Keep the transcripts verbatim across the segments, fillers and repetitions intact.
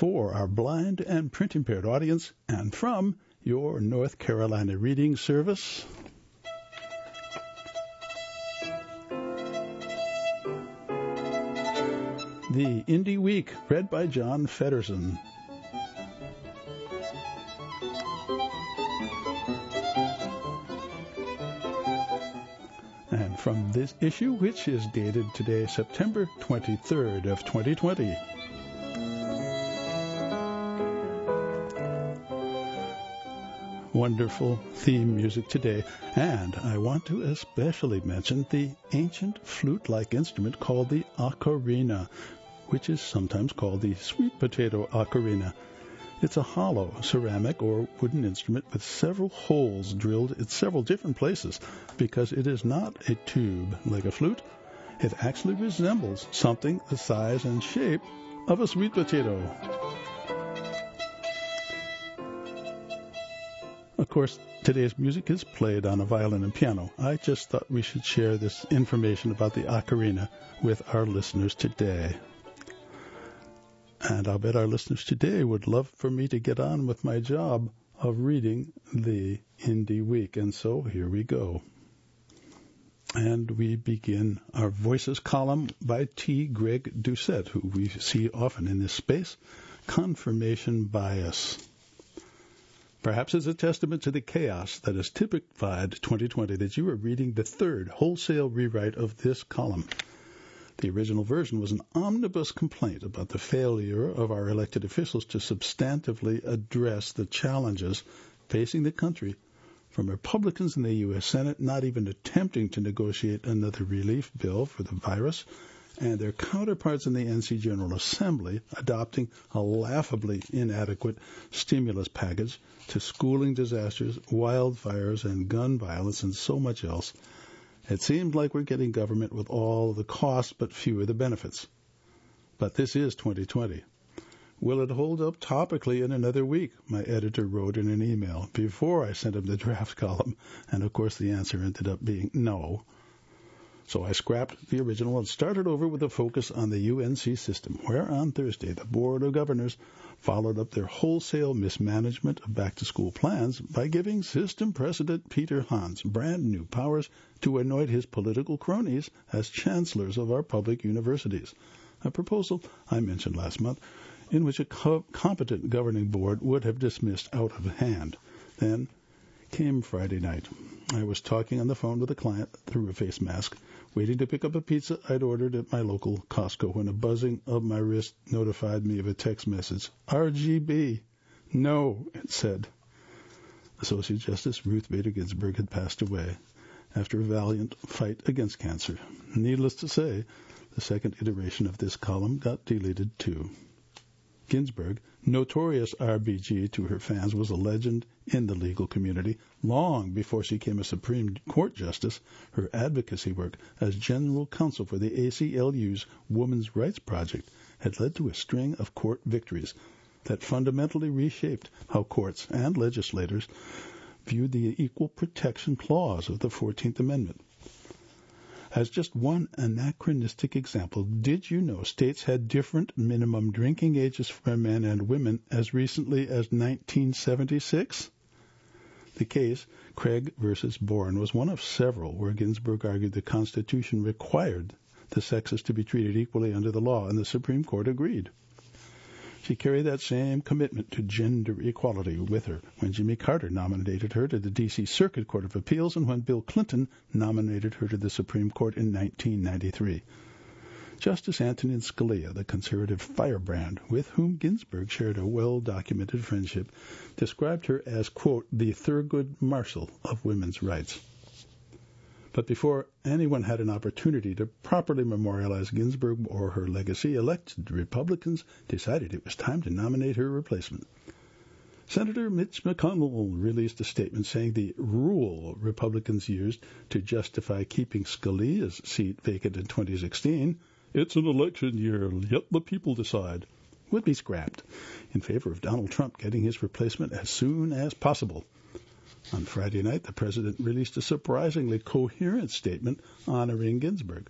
for our blind and print-impaired audience and from your North Carolina Reading Service. The Indie Week, read by John Feddersen. And from this issue, which is dated today, September twenty-third of twenty twenty. Wonderful theme music today, and I want to especially mention the ancient flute-like instrument called the ocarina, which is sometimes called the sweet potato ocarina. It's a hollow ceramic or wooden instrument with several holes drilled in several different places because it is not a tube like a flute. It actually resembles something the size and shape of a sweet potato. Of course, today's music is played on a violin and piano. I just thought we should share this information about the ocarina with our listeners today. And I'll bet our listeners today would love for me to get on with my job of reading the Indie Week. And so here we go. And we begin our Voices column by T. Greg Doucette, who we see often in this space, Confirmation Bias. Perhaps it's a testament to the chaos that has typified twenty twenty that you are reading the third wholesale rewrite of this column. The original version was an omnibus complaint about the failure of our elected officials to substantively address the challenges facing the country, from Republicans in the U S Senate not even attempting to negotiate another relief bill for the virus, and their counterparts in the N C General Assembly adopting a laughably inadequate stimulus package, to schooling disasters, wildfires, and gun violence, and so much else. It seems like we're getting government with all the costs but fewer the benefits. But this is twenty twenty. Will it hold up topically in another week? My editor wrote in an email before I sent him the draft column, and of course the answer ended up being no. So I scrapped the original and started over with a focus on the U N C system, where on Thursday the Board of Governors followed up their wholesale mismanagement of back-to-school plans by giving system president Peter Hans brand new powers to anoint his political cronies as chancellors of our public universities, a proposal I mentioned last month in which a co- competent governing board would have dismissed out of hand. Then came Friday night. I was talking on the phone with a client through a face mask, waiting to pick up a pizza I'd ordered at my local Costco when a buzzing of my wrist notified me of a text message. R G B. No, it said. Associate Justice Ruth Bader Ginsburg had passed away after a valiant fight against cancer. Needless to say, the second iteration of this column got deleted too. Ginsburg, notorious R B G to her fans, was a legend in the legal community. Long before she became a Supreme Court justice, her advocacy work as general counsel for the A C L U's Women's Rights Project had led to a string of court victories that fundamentally reshaped how courts and legislators viewed the Equal Protection Clause of the fourteenth Amendment. As just one anachronistic example, did you know states had different minimum drinking ages for men and women as recently as nineteen seventy-six? The case, Craig versus Bourne, was one of several where Ginsburg argued the Constitution required the sexes to be treated equally under the law, and the Supreme Court agreed. She carried that same commitment to gender equality with her when Jimmy Carter nominated her to the D C Circuit Court of Appeals and when Bill Clinton nominated her to the Supreme Court in nineteen ninety-three. Justice Antonin Scalia, the conservative firebrand, with whom Ginsburg shared a well-documented friendship, described her as, quote, the Thurgood Marshall of women's rights. But before anyone had an opportunity to properly memorialize Ginsburg or her legacy, elected Republicans decided it was time to nominate her replacement. Senator Mitch McConnell released a statement saying the rule Republicans used to justify keeping Scalia's seat vacant in twenty sixteen, it's an election year, let the people decide, would be scrapped in favor of Donald Trump getting his replacement as soon as possible. On Friday night, the president released a surprisingly coherent statement honoring Ginsburg.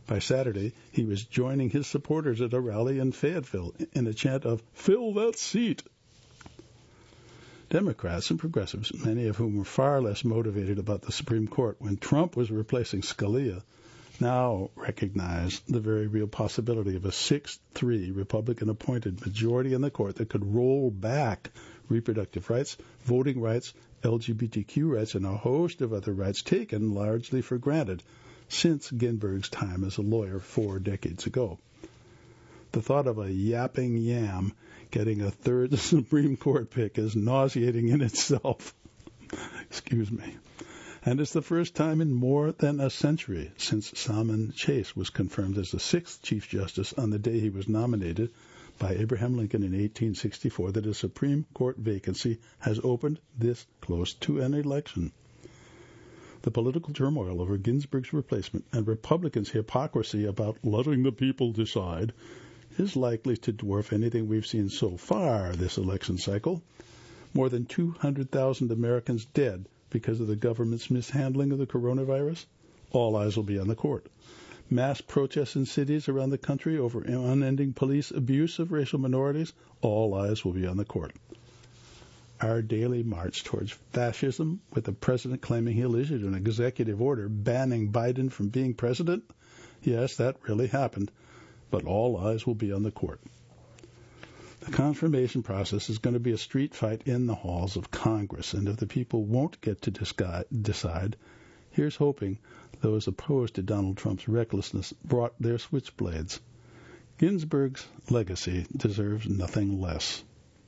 By Saturday, he was joining his supporters at a rally in Fayetteville in a chant of, "Fill that seat!" Democrats and progressives, many of whom were far less motivated about the Supreme Court when Trump was replacing Scalia, now recognize the very real possibility of a six three Republican-appointed majority in the court that could roll back reproductive rights, voting rights, L G B T Q rights, and a host of other rights taken largely for granted since Ginsburg's time as a lawyer four decades ago. The thought of a yapping yam getting a third Supreme Court pick is nauseating in itself. Excuse me. And it's the first time in more than a century since Salmon Chase was confirmed as the sixth Chief Justice on the day he was nominated by Abraham Lincoln in eighteen sixty-four that a Supreme Court vacancy has opened this close to an election. The political turmoil over Ginsburg's replacement and Republicans' hypocrisy about letting the people decide is likely to dwarf anything we've seen so far this election cycle. More than two hundred thousand Americans dead because of the government's mishandling of the coronavirus. All eyes will be on the court. Mass protests in cities around the country over unending police abuse of racial minorities. All eyes will be on the court. Our daily march towards fascism, with the president claiming he'll issue an executive order banning Biden from being president. Yes, that really happened. But all eyes will be on the court. The confirmation process is going to be a street fight in the halls of Congress, and if the people won't get to decide, here's hoping those opposed to Donald Trump's recklessness brought their switchblades. Ginsburg's legacy deserves nothing less.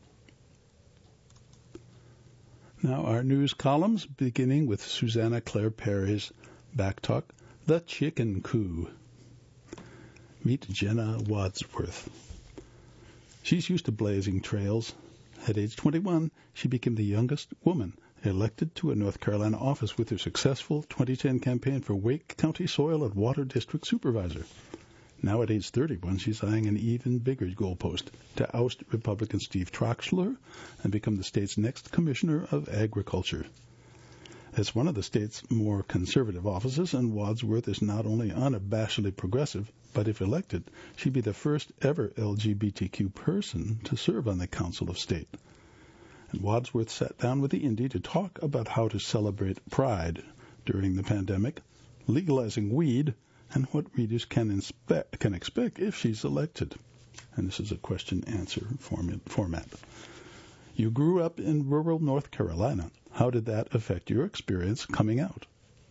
Now our news columns, beginning with Susanna Claire Perry's Back Talk, The Chicken Coup. Meet Jenna Wadsworth. She's used to blazing trails. At age twenty-one, she became the youngest woman elected to a North Carolina office with her successful twenty ten campaign for Wake County Soil and Water District Supervisor. Now at age thirty-one, she's eyeing an even bigger goalpost to oust Republican Steve Troxler and become the state's next Commissioner of Agriculture. It's one of the state's more conservative offices, and Wadsworth is not only unabashedly progressive, but if elected, she'd be the first ever L G B T Q person to serve on the Council of State. And Wadsworth sat down with the Indy to talk about how to celebrate Pride during the pandemic, legalizing weed, and what readers can, inspe- can expect if she's elected. And this is a question-answer format. You grew up in rural North Carolina. How did that affect your experience coming out?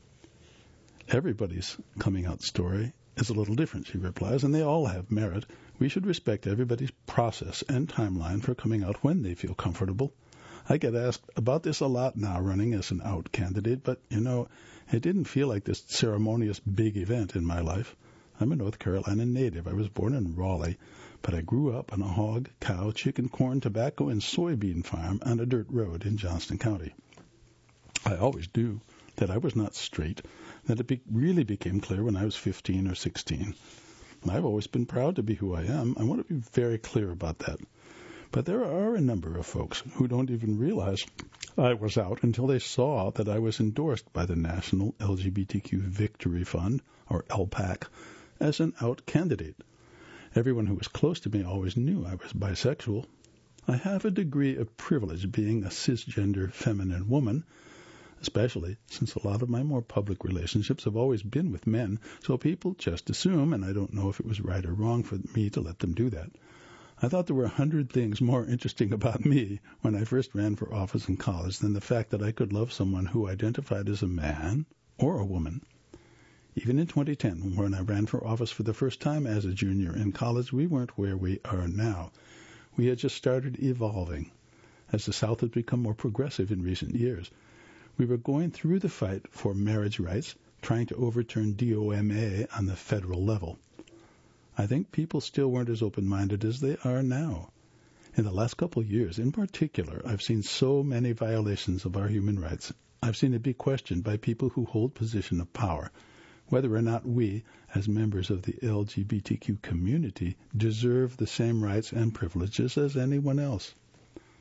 Everybody's coming out story is a little different, she replies, and they all have merit. We should respect everybody's process and timeline for coming out when they feel comfortable. I get asked about this a lot now running as an out candidate, but, you know, it didn't feel like this ceremonious big event in my life. I'm a North Carolina native. I was born in Raleigh, but I grew up on a hog, cow, chicken, corn, tobacco, and soybean farm on a dirt road in Johnston County. I always knew that I was not straight, that it be- really became clear when I was fifteen or sixteen. I've always been proud to be who I am. I want to be very clear about that. But there are a number of folks who don't even realize I was out until they saw that I was endorsed by the National L G B T Q Victory Fund, or L PAC, as an out candidate. Everyone who was close to me always knew I was bisexual. I have a degree of privilege being a cisgender feminine woman, especially since a lot of my more public relationships have always been with men, so people just assume, and I don't know if it was right or wrong for me to let them do that. I thought there were a hundred things more interesting about me when I first ran for office in college than the fact that I could love someone who identified as a man or a woman. Even in twenty ten, when I ran for office for the first time as a junior in college, we weren't where we are now. We had just started evolving as the South had become more progressive in recent years. We were going through the fight for marriage rights, trying to overturn D O M A on the federal level. I think people still weren't as open-minded as they are now. In the last couple of years, in particular, I've seen so many violations of our human rights. I've seen it be questioned by people who hold position of power, whether or not we, as members of the L G B T Q community, deserve the same rights and privileges as anyone else.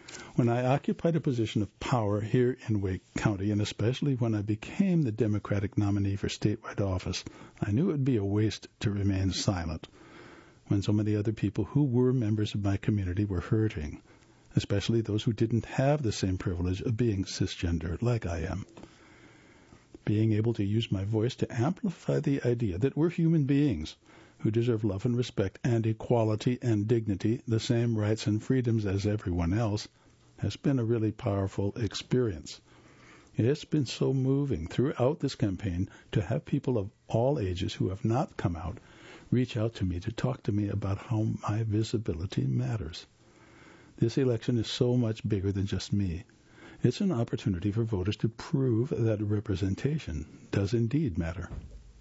When I occupied a position of power here in Wake County, and especially when I became the Democratic nominee for statewide office, I knew it would be a waste to remain silent when so many other people who were members of my community were hurting, especially those who didn't have the same privilege of being cisgender like I am. Being able to use my voice to amplify the idea that we're human beings who deserve love and respect and equality and dignity, the same rights and freedoms as everyone else, has been a really powerful experience. It's been so moving throughout this campaign to have people of all ages who have not come out reach out to me to talk to me about how my visibility matters. This election is so much bigger than just me. It's an opportunity for voters to prove that representation does indeed matter.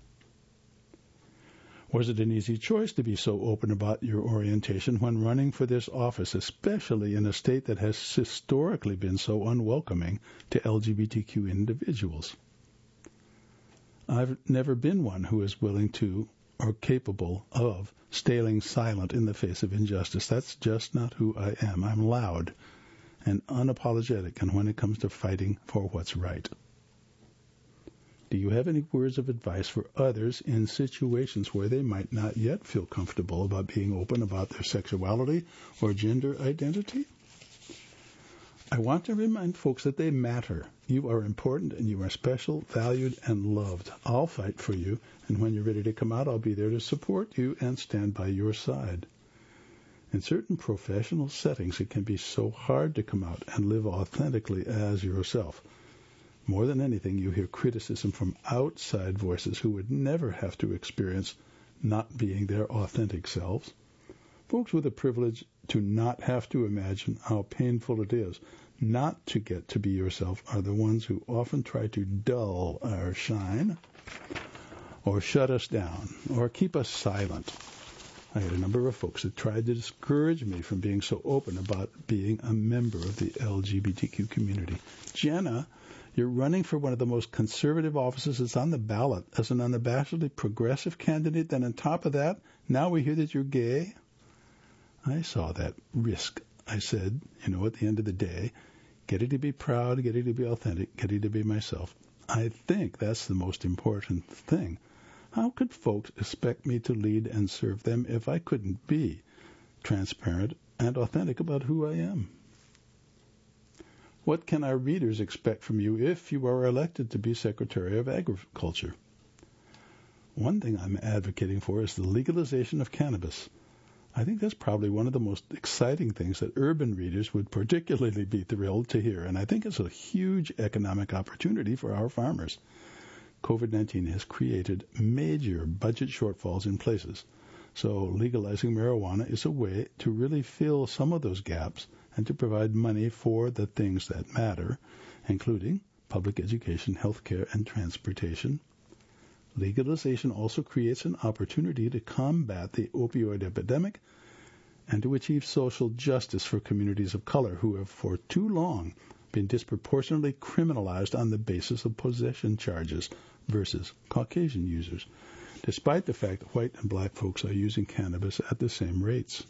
Was it an easy choice to be so open about your orientation when running for this office, especially in a state that has historically been so unwelcoming to L G B T Q individuals? I've never been one who is willing to or capable of staying silent in the face of injustice. That's just not who I am. I'm loud and unapologetic, and when it comes to fighting for what's right. Do you have any words of advice for others in situations where they might not yet feel comfortable about being open about their sexuality or gender identity? I want to remind folks that they matter. You are important and you are special, valued, and loved. I'll fight for you, and when you're ready to come out, I'll be there to support you and stand by your side. In certain professional settings, it can be so hard to come out and live authentically as yourself. More than anything, you hear criticism from outside voices who would never have to experience not being their authentic selves. Folks with the privilege to not have to imagine how painful it is not to get to be yourself are the ones who often try to dull our shine or shut us down or keep us silent. I had a number of folks that tried to discourage me from being so open about being a member of the L G B T Q community. Jenna, you're running for one of the most conservative offices that's on the ballot as an unabashedly progressive candidate. Then on top of that, now we hear that you're gay. I saw that risk. I said, you know, at the end of the day, getting to be proud, getting to be authentic, getting to be myself. I think that's the most important thing. How could folks expect me to lead and serve them if I couldn't be transparent and authentic about who I am? What can our readers expect from you if you are elected to be Secretary of Agriculture? One thing I'm advocating for is the legalization of cannabis. I think that's probably one of the most exciting things that urban readers would particularly be thrilled to hear, and I think it's a huge economic opportunity for our farmers. COVID nineteen has created major budget shortfalls in places, so legalizing marijuana is a way to really fill some of those gaps and to provide money for the things that matter, including public education, health care, and transportation. Legalization also creates an opportunity to combat the opioid epidemic and to achieve social justice for communities of color who have for too long been disproportionately criminalized on the basis of possession charges versus Caucasian users, despite the fact that white and black folks are using cannabis at the same rates.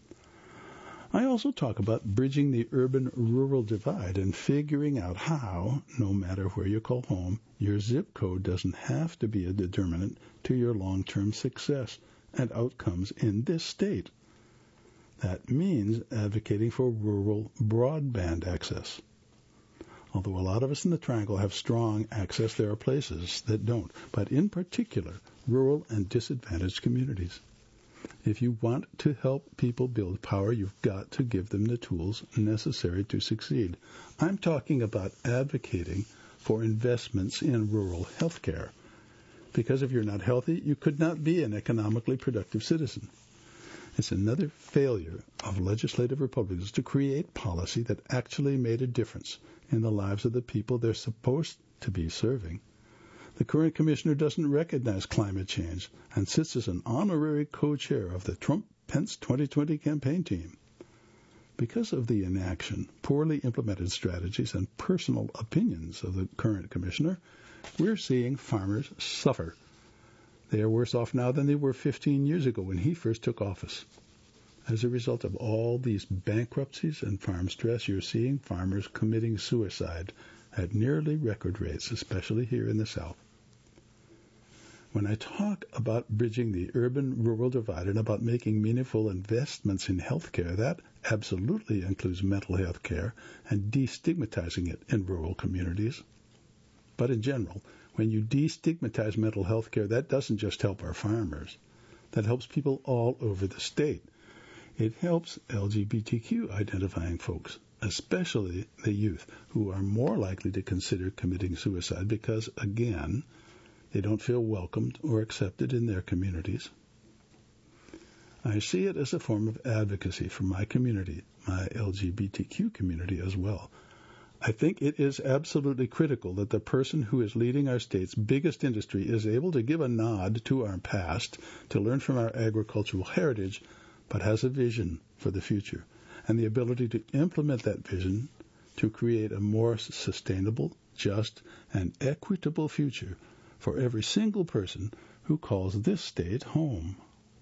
I also talk about bridging the urban-rural divide and figuring out how, no matter where you call home, your zip code doesn't have to be a determinant to your long-term success and outcomes in this state. That means advocating for rural broadband access. Although a lot of us in the Triangle have strong access, there are places that don't, but in particular, rural and disadvantaged communities. If you want to help people build power, you've got to give them the tools necessary to succeed. I'm talking about advocating for investments in rural health care, because if you're not healthy, you could not be an economically productive citizen. It's another failure of legislative Republicans to create policy that actually made a difference in the lives of the people they're supposed to be serving. The current commissioner doesn't recognize climate change and sits as an honorary co-chair of the Trump-Pence twenty twenty campaign team. Because of the inaction, poorly implemented strategies, and personal opinions of the current commissioner, we're seeing farmers suffer. They are worse off now than they were fifteen years ago when he first took office. As a result of all these bankruptcies and farm stress, you're seeing farmers committing suicide at nearly record rates, especially here in the South. When I talk about bridging the urban-rural divide and about making meaningful investments in healthcare, that absolutely includes mental health care and destigmatizing it in rural communities. But in general, when you destigmatize mental health care, that doesn't just help our farmers. That helps people all over the state. It helps L G B T Q identifying folks, especially the youth, who are more likely to consider committing suicide because, again, they don't feel welcomed or accepted in their communities. I see it as a form of advocacy for my community, my L G B T Q community as well. I think it is absolutely critical that the person who is leading our state's biggest industry is able to give a nod to our past, to learn from our agricultural heritage, but has a vision for the future and the ability to implement that vision to create a more sustainable, just, and equitable future for every single person who calls this state home.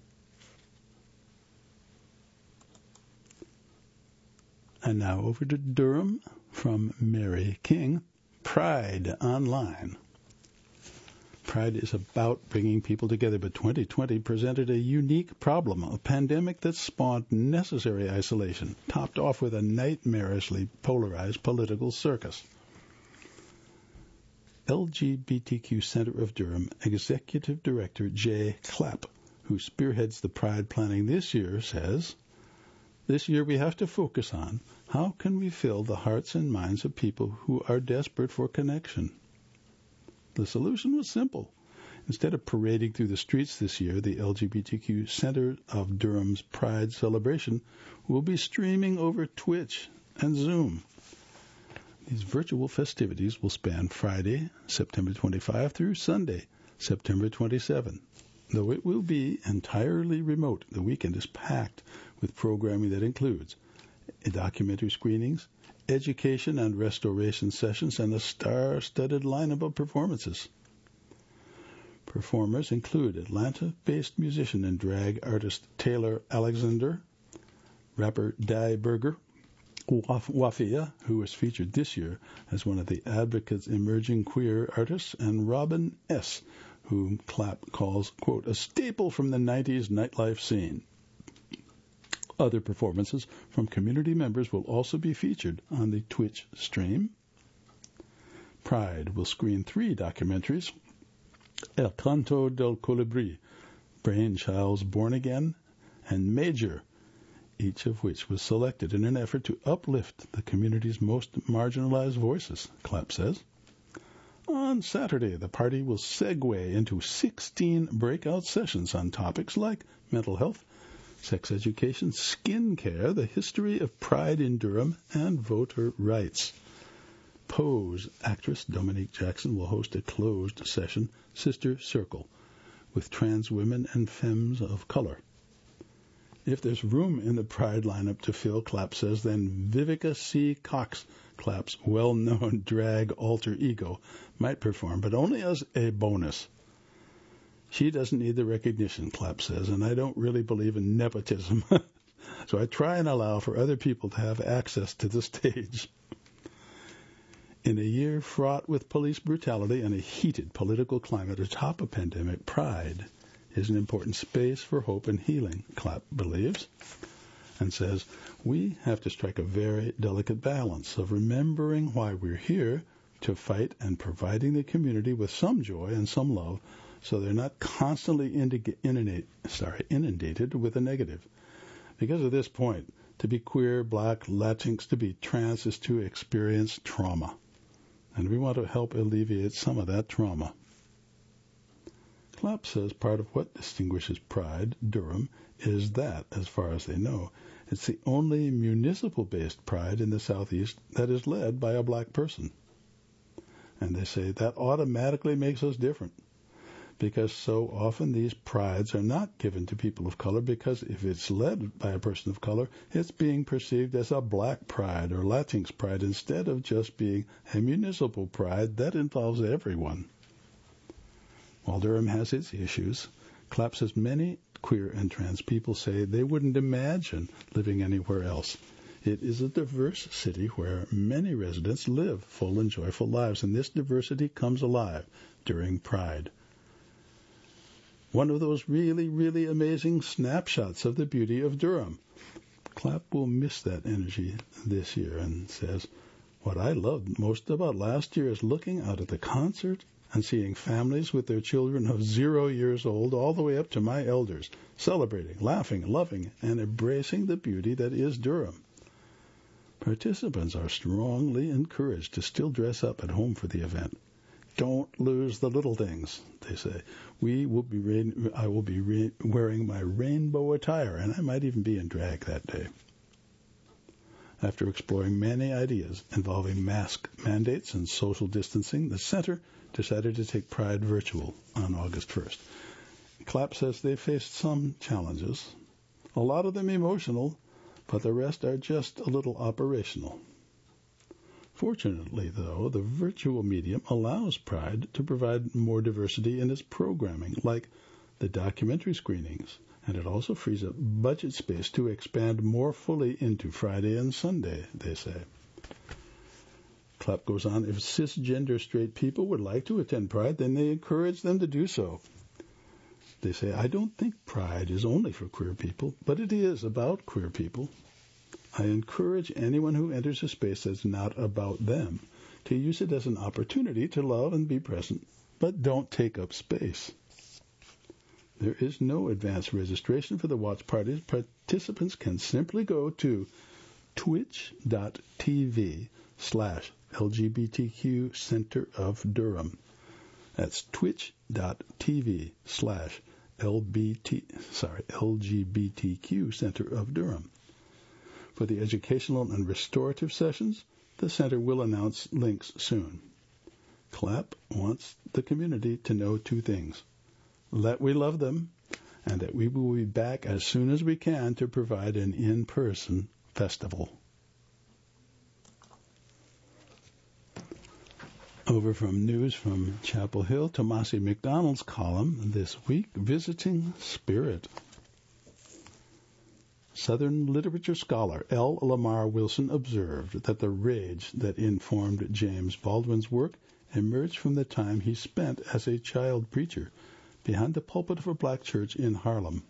And now over to Durham from Mary King. Pride Online. Pride is about bringing people together, but twenty twenty presented a unique problem, a pandemic that spawned necessary isolation, topped off with a nightmarishly polarized political circus. L G B T Q Center of Durham Executive Director Jay Clapp, who spearheads the Pride planning this year, says, "This year we have to focus on how can we fill the hearts and minds of people who are desperate for connection." The solution was simple. Instead of parading through the streets this year, the L G B T Q Center of Durham's Pride celebration will be streaming over Twitch and Zoom. These virtual festivities will span Friday, September twenty-fifth, through Sunday, September twenty-seventh. Though it will be entirely remote, the weekend is packed with programming that includes documentary screenings, education and restoration sessions, and a star-studded lineup of performances. Performers include Atlanta-based musician and drag artist Taylor Alexander, rapper Die Berger, Wafia, who was featured this year as one of the Advocates Emerging Queer Artists, and Robin S., whom Clapp calls, quote, a staple from the nineties nightlife scene. Other performances from community members will also be featured on the Twitch stream. Pride will screen three documentaries, El Canto del Colibri, Brainchild's Born Again, and Major, each of which was selected in an effort to uplift the community's most marginalized voices, Clapp says. On Saturday, the party will segue into sixteen breakout sessions on topics like mental health, sex education, skin care, the history of pride in Durham, and voter rights. Pose actress Dominique Jackson will host a closed session, Sister Circle, with trans women and femmes of color. If there's room in the Pride lineup to fill, Clapp says, then Vivica C. Cox, Clapp's well-known drag alter ego, might perform, but only as a bonus. She doesn't need the recognition, Clapp says, and I don't really believe in nepotism. So I try and allow for other people to have access to the stage. In a year fraught with police brutality and a heated political climate atop a pandemic, Pride is an important space for hope and healing, Clapp believes, and says, we have to strike a very delicate balance of remembering why we're here to fight and providing the community with some joy and some love so they're not constantly inundate, sorry, inundated with the negative. Because at this point, to be queer, black, Latinx, to be trans is to experience trauma. And we want to help alleviate some of that trauma. Clapp says part of what distinguishes Pride Durham is that, as far as they know, it's the only municipal-based Pride in the Southeast that is led by a black person. And they say that automatically makes us different, because so often these prides are not given to people of color, because if it's led by a person of color, it's being perceived as a black pride or Latinx pride instead of just being a municipal pride that involves everyone. While Durham has its issues, Clapp says many queer and trans people say they wouldn't imagine living anywhere else. It is a diverse city where many residents live full and joyful lives, and this diversity comes alive during Pride. One of those really, really amazing snapshots of the beauty of Durham. Clapp will miss that energy this year and says, "What I loved most about last year is looking out at the concert and seeing families with their children of zero years old all the way up to my elders, celebrating, laughing, loving, and embracing the beauty that is Durham. Participants are strongly encouraged to still dress up at home for the event. Don't lose the little things," they say. We will be rain- I will be ra- wearing my rainbow attire, and I might even be in drag that day. After exploring many ideas involving mask mandates and social distancing, the center decided to take Pride virtual on August first. Clapp says they faced some challenges, a lot of them emotional, but the rest are just a little operational. Fortunately, though, the virtual medium allows Pride to provide more diversity in its programming, like the documentary screenings, and it also frees up budget space to expand more fully into Friday and Sunday, they say. Clapp goes on, if cisgender straight people would like to attend Pride, then they encourage them to do so. They say, I don't think Pride is only for queer people, but it is about queer people. I encourage anyone who enters a space that's not about them to use it as an opportunity to love and be present, but don't take up space. There is no advanced registration for the watch parties. Participants can simply go to twitch.tv slash LGBTQ Center of Durham. That's twitch.tv slash LBT, sorry, LGBTQ Center of Durham. For the educational and restorative sessions, the center will announce links soon. Clapp wants the community to know two things: that we love them, and that we will be back as soon as we can to provide an in-person festival. Over from news from Chapel Hill, Tomasi McDonald's column this week, Visiting Spirit. Southern literature scholar L. Lamar Wilson observed that the rage that informed James Baldwin's work emerged from the time he spent as a child preacher behind the pulpit of a black church in Harlem.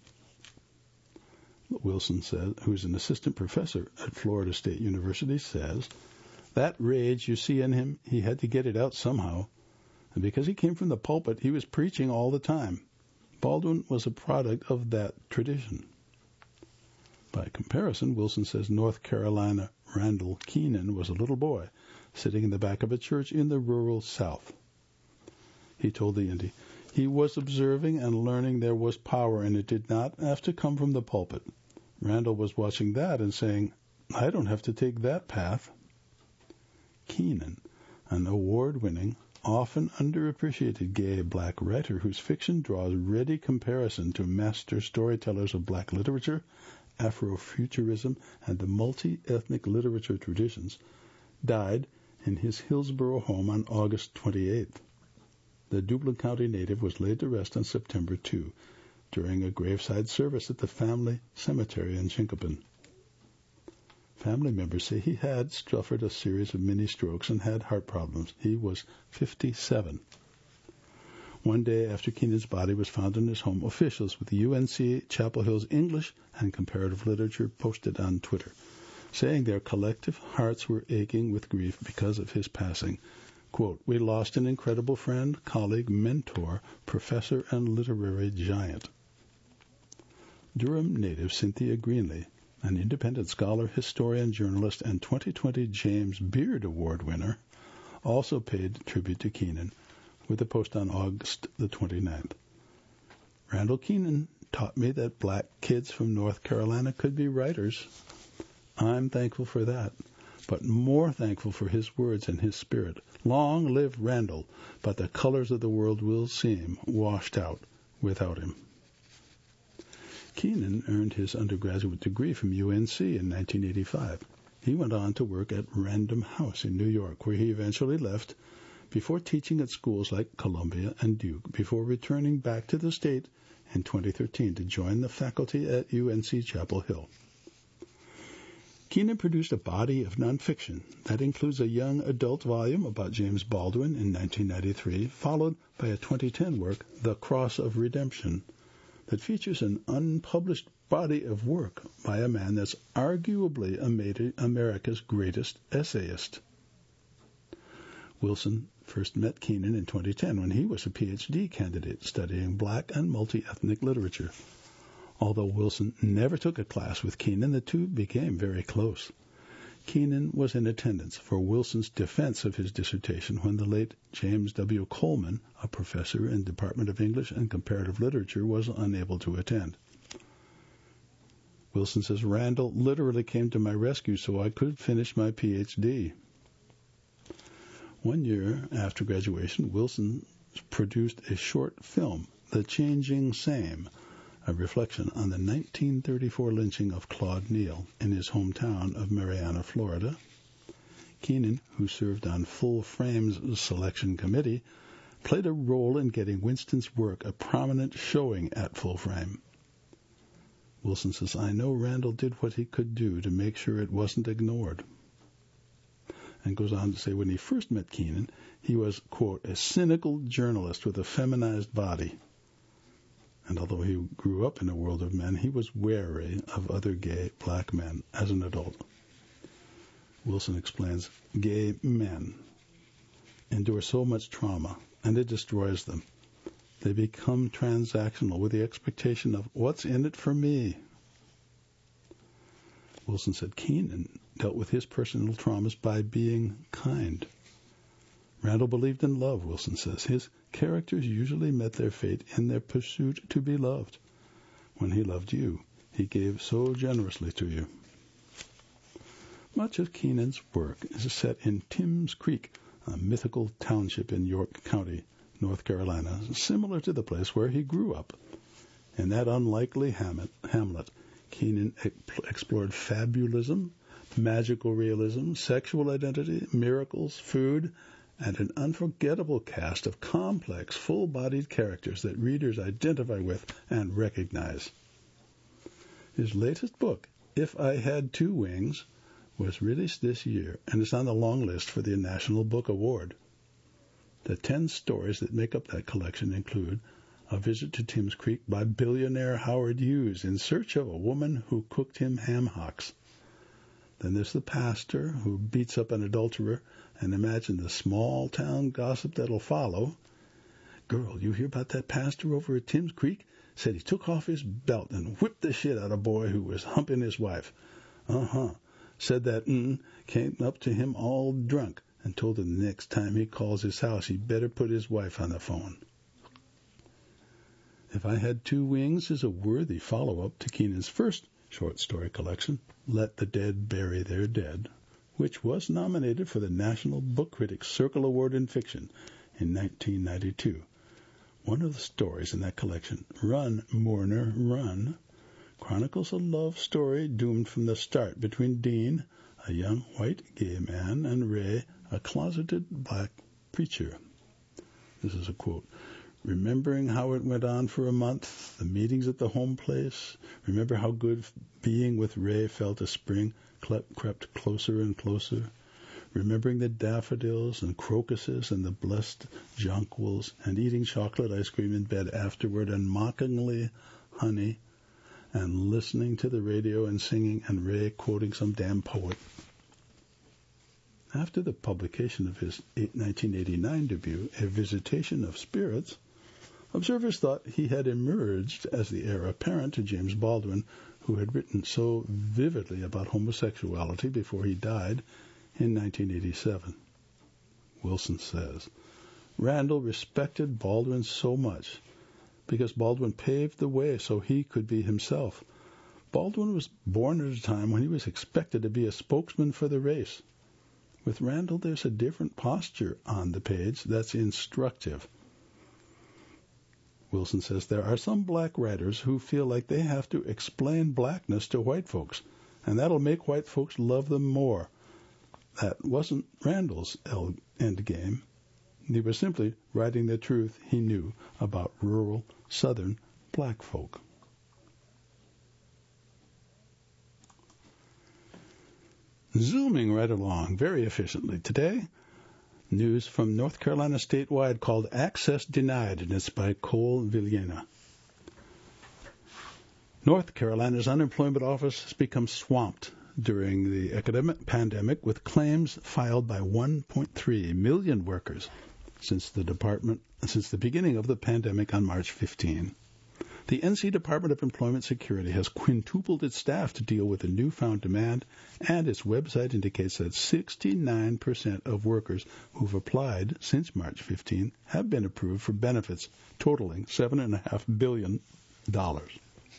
Wilson says, who's an assistant professor at Florida State University, says, that rage you see in him, he had to get it out somehow. And because he came from the pulpit, he was preaching all the time. Baldwin was a product of that tradition. By comparison, Wilson says North Carolina Randall Keenan was a little boy sitting in the back of a church in the rural South. He told the Indy, he was observing and learning there was power, and it did not have to come from the pulpit. Randall was watching that and saying, I don't have to take that path. Keenan, an award-winning, often underappreciated gay black writer whose fiction draws ready comparison to master storytellers of black literature, Afrofuturism, and the multi-ethnic literature traditions, died in his Hillsborough home on August twenty-eighth. The Duplin County native was laid to rest on September second during a graveside service at the family cemetery in Chinkopin. Family members say he had suffered a series of mini strokes and had heart problems. He was fifty-seven. One day after Keenan's body was found in his home, officials with the U N C Chapel Hill's English and Comparative Literature posted on Twitter, saying their collective hearts were aching with grief because of his passing. Quote, we lost an incredible friend, colleague, mentor, professor, and literary giant. Durham native Cynthia Greenlee, an independent scholar, historian, journalist, and twenty twenty James Beard Award winner, also paid tribute to Keenan with a post on August the twenty-ninth. Randall Keenan taught me that black kids from North Carolina could be writers. I'm thankful for that, but more thankful for his words and his spirit. Long live Randall, but the colors of the world will seem washed out without him. Keenan earned his undergraduate degree from U N C in nineteen eighty-five. He went on to work at Random House in New York, where he eventually left, before teaching at schools like Columbia and Duke, before returning back to the state in twenty thirteen to join the faculty at U N C Chapel Hill. Keenan produced a body of nonfiction that includes a young adult volume about James Baldwin in nineteen ninety-three, followed by a twenty ten work, The Cross of Redemption, that features an unpublished body of work by a man that's arguably America's greatest essayist. Wilson first met Keenan in twenty ten when he was a P H D candidate studying black and multi-ethnic literature. Although Wilson never took a class with Keenan, the two became very close. Keenan was in attendance for Wilson's defense of his dissertation when the late James W. Coleman, a professor in Department of English and Comparative Literature, was unable to attend. Wilson says, Randall literally came to my rescue so I could finish my P H D. One year after graduation, Wilson produced a short film, The Changing Same, a reflection on the nineteen thirty-four lynching of Claude Neal in his hometown of Marianna, Florida. Keenan, who served on Full Frame's selection committee, played a role in getting Winston's work a prominent showing at Full Frame. Wilson says, I know Randall did what he could do to make sure it wasn't ignored. And goes on to say when he first met Keenan, he was, quote, a cynical journalist with a feminized body. And although he grew up in a world of men, he was wary of other gay black men as an adult. Wilson explains, gay men endure so much trauma, and it destroys them. They become transactional with the expectation of what's in it for me. Wilson said Keenan dealt with his personal traumas by being kind. Randall believed in love, Wilson says. His characters usually met their fate in their pursuit to be loved. When he loved you, he gave so generously to you. Much of Keenan's work is set in Timms Creek, a mythical township in York County, North Carolina, similar to the place where he grew up. In that unlikely hamlet, Keenan explored fabulism, magical realism, sexual identity, miracles, food, and an unforgettable cast of complex, full-bodied characters that readers identify with and recognize. His latest book, If I Had Two Wings, was released this year and is on the long list for the National Book Award. The ten stories that make up that collection include A Visit to Timms Creek by billionaire Howard Hughes in search of a woman who cooked him ham hocks. Then there's the pastor who beats up an adulterer, and imagine the small-town gossip that'll follow. Girl, you hear about that pastor over at Timms Creek? Said he took off his belt and whipped the shit out of a boy who was humping his wife. Uh-huh. Said that mm, came up to him all drunk and told him the next time he calls his house he better put his wife on the phone. If I Had Two Wings is a worthy follow-up to Keenan's first short story collection, Let the Dead Bury Their Dead, which was nominated for the National Book Critics Circle Award in Fiction in nineteen ninety-two. One of the stories in that collection, Run, Mourner, Run, chronicles a love story doomed from the start between Dean, a young white gay man, and Ray, a closeted black preacher. This is a quote. Remembering how it went on for a month, the meetings at the home place, remember how good being with Ray felt as spring crept closer and closer, remembering the daffodils and crocuses and the blessed jonquils, and eating chocolate ice cream in bed afterward, and mockingly honey, and listening to the radio and singing, and Ray quoting some damn poet. After the publication of his nineteen eighty-nine debut, A Visitation of Spirits, observers thought he had emerged as the heir apparent to James Baldwin, who had written so vividly about homosexuality before he died in nineteen eighty-seven. Wilson says, Randall respected Baldwin so much because Baldwin paved the way so he could be himself. Baldwin was born at a time when he was expected to be a spokesman for the race. With Randall, there's a different posture on the page that's instructive. Wilson says there are some black writers who feel like they have to explain blackness to white folks, and that'll make white folks love them more. That wasn't Randall's end game. He was simply writing the truth he knew about rural Southern black folk. Zooming right along very efficiently today, news from North Carolina statewide called Access Denied, and it's by Cole Villena. North Carolina's unemployment office has become swamped during the academic pandemic with claims filed by one point three million workers since the department since the beginning of the pandemic on March fifteenth. The N C Department of Employment Security has quintupled its staff to deal with the newfound demand, and its website indicates that sixty-nine percent of workers who've applied since March fifteenth have been approved for benefits totaling seven point five billion dollars.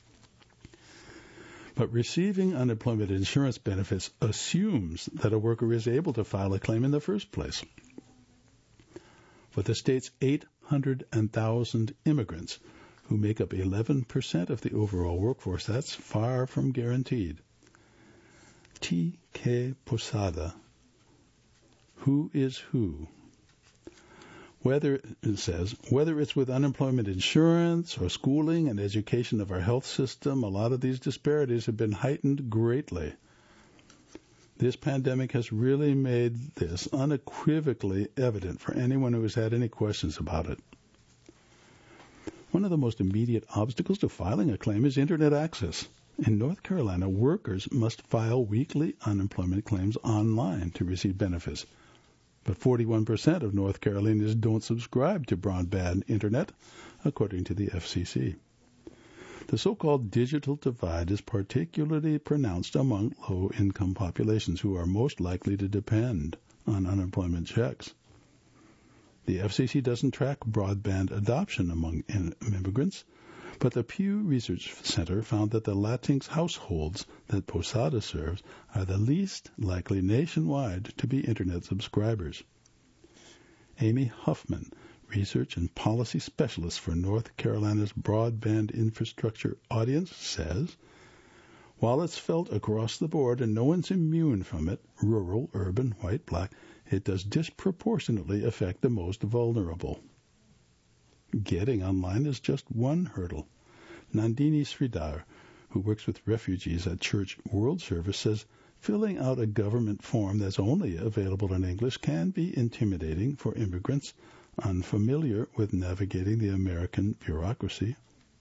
But receiving unemployment insurance benefits assumes that a worker is able to file a claim in the first place. For the state's eight hundred thousand immigrants, who make up eleven percent of the overall workforce, that's far from guaranteed. T K Posada, who is who? Whether, it says, whether it's with unemployment insurance or schooling and education of our health system, a lot of these disparities have been heightened greatly. This pandemic has really made this unequivocally evident for anyone who has had any questions about it. One of the most immediate obstacles to filing a claim is Internet access. In North Carolina, workers must file weekly unemployment claims online to receive benefits. But forty-one percent of North Carolinians don't subscribe to broadband Internet, according to the F C C. The so-called digital divide is particularly pronounced among low-income populations who are most likely to depend on unemployment checks. The F C C doesn't track broadband adoption among immigrants, but the Pew Research Center found that the Latinx households that Posada serves are the least likely nationwide to be Internet subscribers. Amy Huffman, Research and Policy Specialist for North Carolina's Broadband Infrastructure Audience, says, while it's felt across the board and no one's immune from it, rural, urban, white, black, it does disproportionately affect the most vulnerable. Getting online is just one hurdle. Nandini Sridhar, who works with refugees at Church World Service, says filling out a government form that's only available in English can be intimidating for immigrants unfamiliar with navigating the American bureaucracy.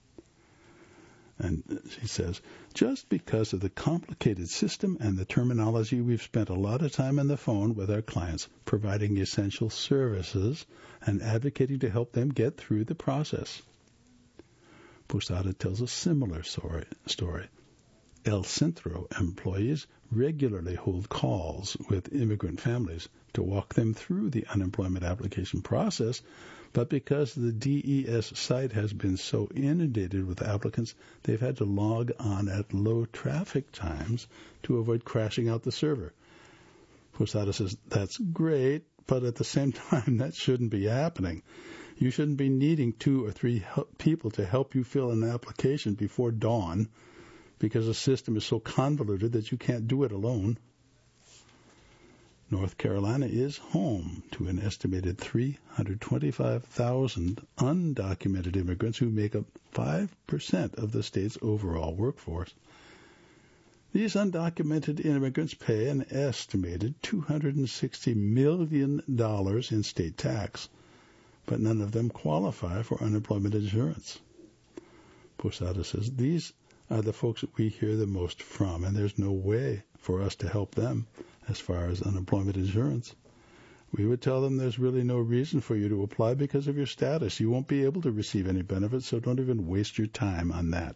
And she says, just because of the complicated system and the terminology, we've spent a lot of time on the phone with our clients, providing essential services and advocating to help them get through the process. Posada tells a similar story. story. El Centro employees regularly hold calls with immigrant families to walk them through the unemployment application process, but because the D E S site has been so inundated with applicants, they've had to log on at low traffic times to avoid crashing out the server. Posada says, that's great, but at the same time, that shouldn't be happening. You shouldn't be needing two or three people to help you fill an application before dawn because the system is so convoluted that you can't do it alone. North Carolina is home to an estimated three hundred twenty-five thousand undocumented immigrants who make up five percent of the state's overall workforce. These undocumented immigrants pay an estimated two hundred sixty million dollars in state tax, but none of them qualify for unemployment insurance. Posada says these are the folks that we hear the most from, and there's no way for us to help them as far as unemployment insurance. We would tell them there's really no reason for you to apply because of your status. You won't be able to receive any benefits, so don't even waste your time on that.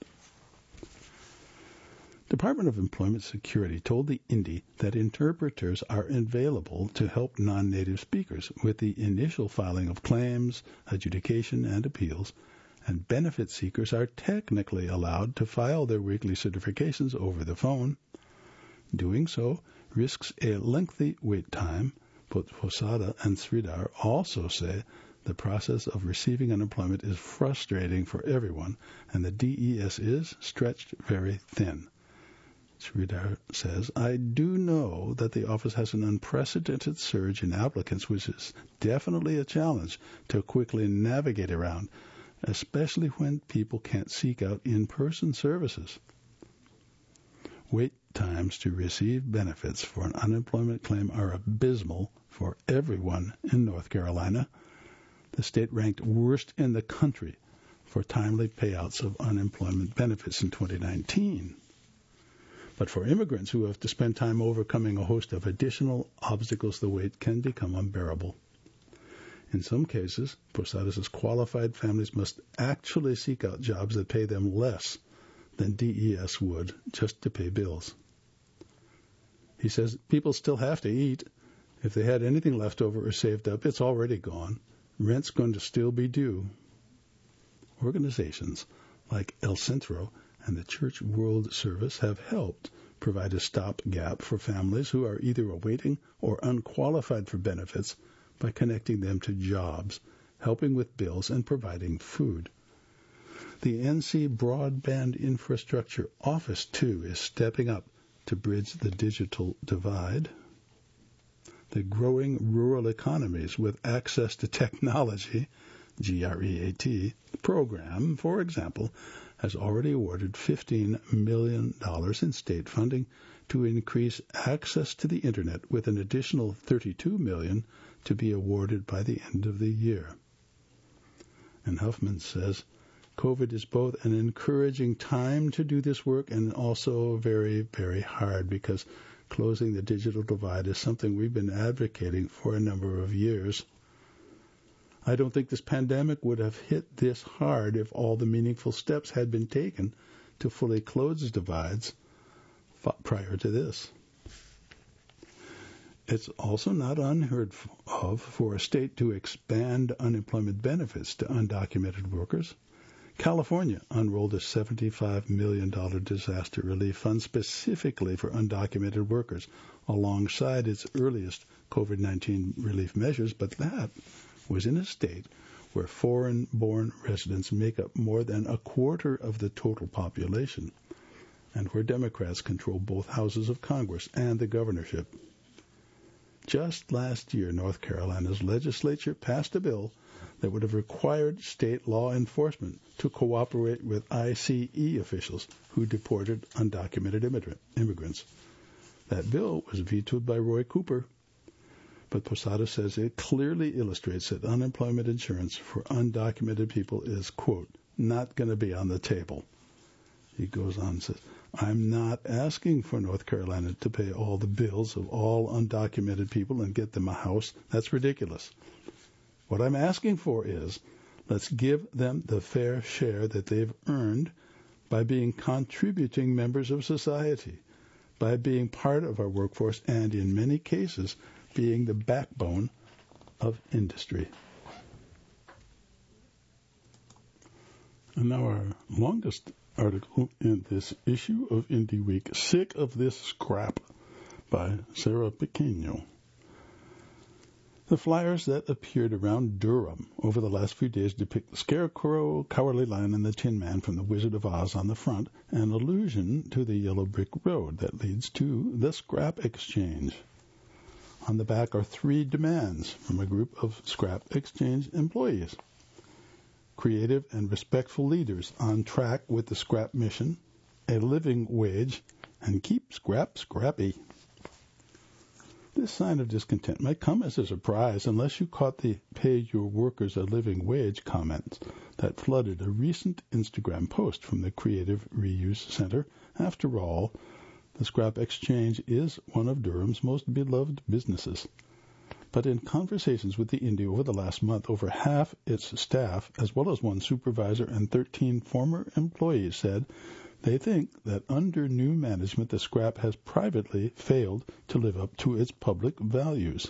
Department of Employment Security told the Indy that interpreters are available to help non-native speakers with the initial filing of claims, adjudication, and appeals, and benefit seekers are technically allowed to file their weekly certifications over the phone. Doing so risks a lengthy wait time, but Posada and Sridhar also say the process of receiving unemployment is frustrating for everyone, and the D E S is stretched very thin. Sridhar says, I do know that the office has an unprecedented surge in applicants, which is definitely a challenge to quickly navigate around. especially when people can't seek out in-person services. Wait times to receive benefits for an unemployment claim are abysmal for everyone in North Carolina. The state ranked worst in the country for timely payouts of unemployment benefits in twenty nineteen. But for immigrants who have to spend time overcoming a host of additional obstacles, the wait can become unbearable. In some cases, Posadas' qualified families must actually seek out jobs that pay them less than D E S would just to pay bills. He says people still have to eat. If they had anything left over or saved up, it's already gone. Rent's going to still be due. Organizations like El Centro and the Church World Service have helped provide a stopgap for families who are either awaiting or unqualified for benefits by connecting them to jobs, helping with bills, and providing food. The N C Broadband Infrastructure Office, too, is stepping up to bridge the digital divide. The Growing Rural Economies with Access to Technology, G R E A T, program, for example, has already awarded fifteen million dollars in state funding to increase access to the Internet, with an additional thirty-two million dollars to be awarded by the end of the year. And Huffman says, COVID is both an encouraging time to do this work and also very, very hard, because closing the digital divide is something we've been advocating for a number of years. I don't think this pandemic would have hit this hard if all the meaningful steps had been taken to fully close divides prior to this. It's also not unheard of for a state to expand unemployment benefits to undocumented workers. California unrolled a seventy-five million dollars disaster relief fund specifically for undocumented workers alongside its earliest COVID nineteen relief measures, but that was in a state where foreign-born residents make up more than a quarter of the total population, and where Democrats control both houses of Congress and the governorship. Just last year, North Carolina's legislature passed a bill that would have required state law enforcement to cooperate with I C E officials who deported undocumented immigrants. That bill was vetoed by Roy Cooper, but Posada says it clearly illustrates that unemployment insurance for undocumented people is, quote, not going to be on the table. He goes on and says, I'm not asking for North Carolina to pay all the bills of all undocumented people and get them a house. That's ridiculous. What I'm asking for is, let's give them the fair share that they've earned by being contributing members of society, by being part of our workforce, and in many cases, being the backbone of industry. And now our longest article in this issue of Indie Week, Sick of This Scrap, by Sarah Pequeno. The flyers that appeared around Durham over the last few days depict the Scarecrow, Cowardly Lion, and the Tin Man from The Wizard of Oz on the front, an allusion to the yellow brick road that leads to the Scrap Exchange. On the back are three demands from a group of Scrap Exchange employees: creative and respectful leaders on track with the scrap mission, a living wage, and keep scrap scrappy. This sign of discontent might come as a surprise unless you caught the pay your workers a living wage comments that flooded a recent Instagram post from the Creative Reuse Center. After all, the Scrap Exchange is one of Durham's most beloved businesses. But in conversations with the Indie over the last month, over half its staff, as well as one supervisor and thirteen former employees, said they think that under new management, the Scrap has privately failed to live up to its public values.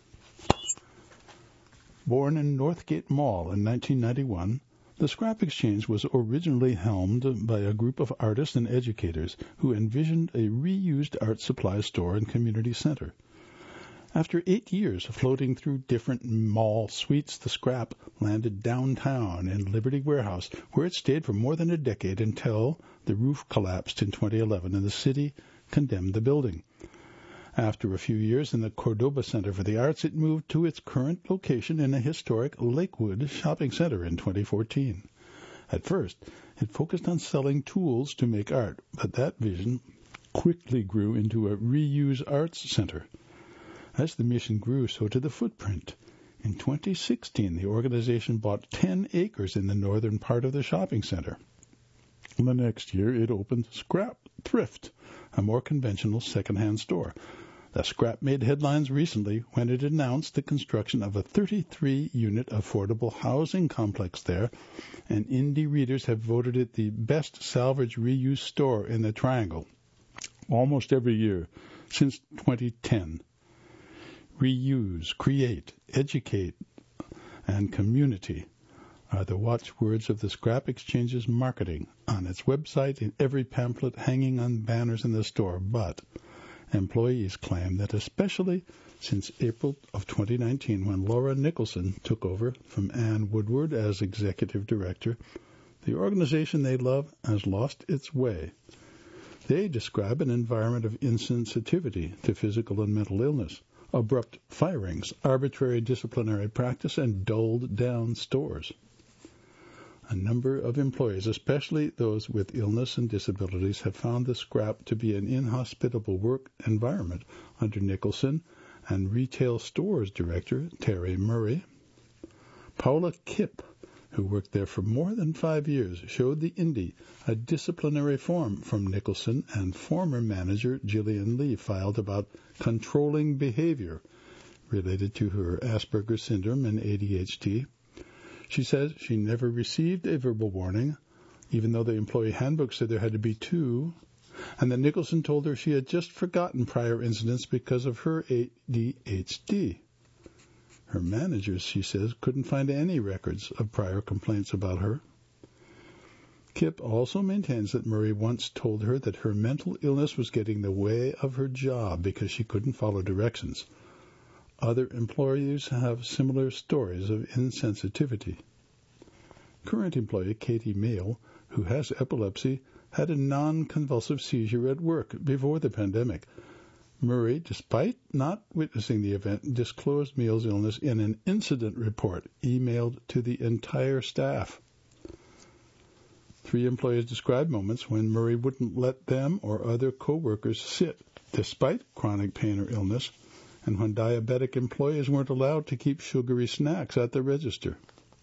Born in Northgate Mall in nineteen ninety-one, the Scrap Exchange was originally helmed by a group of artists and educators who envisioned a reused art supply store and community center. After eight years floating through different mall suites, the Scrap landed downtown in Liberty Warehouse, where it stayed for more than a decade until the roof collapsed in twenty eleven and the city condemned the building. After a few years in the Cordoba Center for the Arts, it moved to its current location in a historic Lakewood shopping center in twenty fourteen. At first, it focused on selling tools to make art, but that vision quickly grew into a reuse arts center. As the mission grew, so did the footprint. In twenty sixteen, the organization bought ten acres in the northern part of the shopping center. The next year, it opened Scrap Thrift, a more conventional second-hand store. The Scrap made headlines recently when it announced the construction of a thirty-three unit affordable housing complex there, and indie readers have voted it the best salvage reuse store in the Triangle almost every year since twenty ten. Reuse, create, educate, and community are the watchwords of the Scrap Exchange's marketing on its website, in every pamphlet, hanging on banners in the store. But employees claim that especially since April of twenty nineteen, when Laura Nicholson took over from Ann Woodward as executive director, the organization they love has lost its way. They describe an environment of insensitivity to physical and mental illness, abrupt firings, arbitrary disciplinary practice, and dulled-down stores. A number of employees, especially those with illness and disabilities, have found the Scrap to be an inhospitable work environment under Nicholson and Retail Stores Director Terry Murray. Paula Kipp, who worked there for more than five years, showed the Indie a disciplinary form from Nicholson, and former manager Gillian Lee filed about controlling behavior related to her Asperger's syndrome and A D H D. She says she never received a verbal warning, even though the employee handbook said there had to be two, and that Nicholson told her she had just forgotten prior incidents because of her A D H D. Her managers, she says, couldn't find any records of prior complaints about her. Kipp also maintains that Murray once told her that her mental illness was getting in the way of her job because she couldn't follow directions. Other employees have similar stories of insensitivity. Current employee Katie Mail, who has epilepsy, had a non-convulsive seizure at work before the pandemic. Murray, despite not witnessing the event, disclosed Mail's illness in an incident report emailed to the entire staff. Three employees described moments when Murray wouldn't let them or other co-workers sit, despite chronic pain or illness, and when diabetic employees weren't allowed to keep sugary snacks at the register.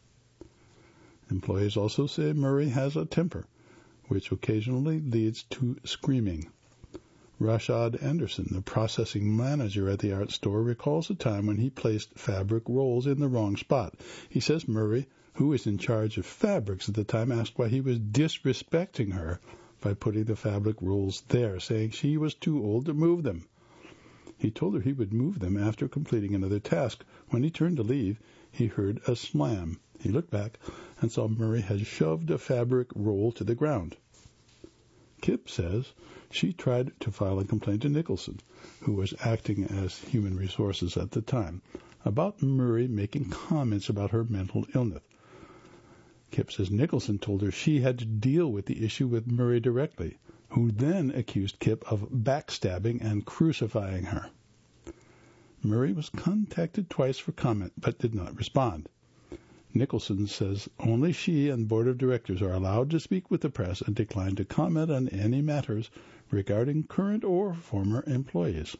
Employees also say Murray has a temper, which occasionally leads to screaming. Rashad Anderson, the processing manager at the art store, recalls a time when he placed fabric rolls in the wrong spot. He says Murray, who was in charge of fabrics at the time, asked why he was disrespecting her by putting the fabric rolls there, saying she was too old to move them. He told her he would move them after completing another task. When he turned to leave, he heard a slam. He looked back and saw Murray had shoved a fabric roll to the ground. Kipp says she tried to file a complaint to Nicholson, who was acting as human resources at the time, about Murray making comments about her mental illness. Kipp says Nicholson told her she had to deal with the issue with Murray directly, who then accused Kipp of backstabbing and crucifying her. Murray was contacted twice for comment, but did not respond. Nicholson says only she and board of directors are allowed to speak with the press and decline to comment on any matters regarding current or former employees.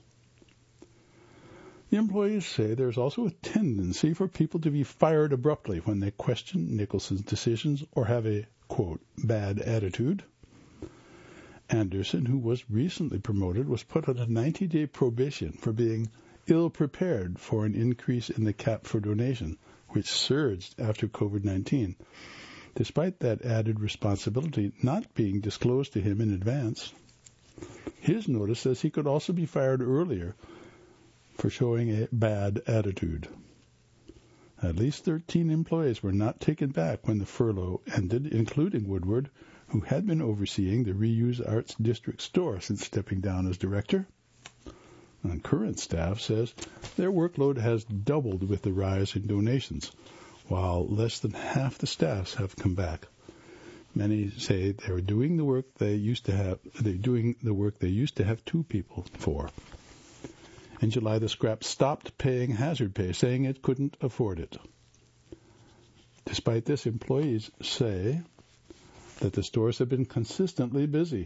The employees say there's also a tendency for people to be fired abruptly when they question Nicholson's decisions or have a, quote, bad attitude. Anderson, who was recently promoted, was put on a ninety-day probation for being ill-prepared for an increase in the cap for donation, which surged after COVID nineteen, despite that added responsibility not being disclosed to him in advance. His notice says he could also be fired earlier for showing a bad attitude. At least thirteen employees were not taken back when the furlough ended, including Woodward, who had been overseeing the Reuse Arts District store since stepping down as director. And current staff says their workload has doubled with the rise in donations, while less than half the staffs have come back. Many say they're doing the work they used to have. They're doing the work they used to have two people for. In July, the Scrap stopped paying hazard pay, saying it couldn't afford it. Despite this, employees say that the stores have been consistently busy.